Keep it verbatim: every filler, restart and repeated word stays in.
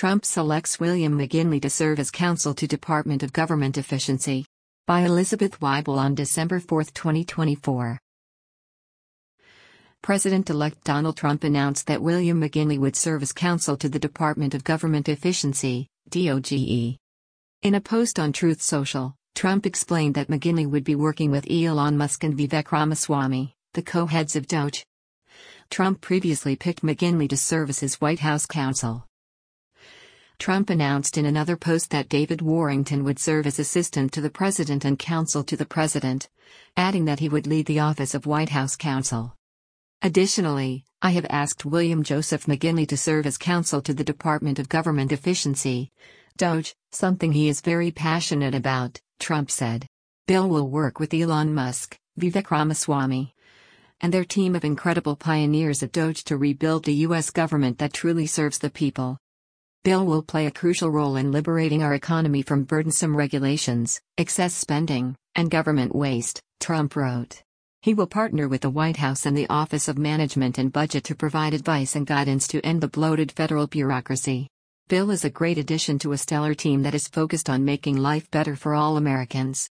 Trump selects William McGinley to serve as counsel to Department of Government Efficiency. By Elizabeth Weibel on December fourth, twenty twenty-four. President-elect Donald Trump announced that William McGinley would serve as counsel to the Department of Government Efficiency, D O G E. In a post on Truth Social, Trump explained that McGinley would be working with Elon Musk and Vivek Ramaswamy, the co-heads of Doge. Trump previously picked McGinley to serve as his White House counsel. Trump announced in another post that David Warrington would serve as assistant to the president and counsel to the president, adding that he would lead the office of White House counsel. Additionally, I have asked William Joseph McGinley to serve as counsel to the Department of Government Efficiency, Doge, something he is very passionate about, Trump said. Bill will work with Elon Musk, Vivek Ramaswamy, and their team of incredible pioneers at Doge to rebuild a U S government that truly serves the people. Bill will play a crucial role in liberating our economy from burdensome regulations, excess spending, and government waste, Trump wrote. He will partner with the White House and the Office of Management and Budget to provide advice and guidance to end the bloated federal bureaucracy. Bill is a great addition to a stellar team that is focused on making life better for all Americans.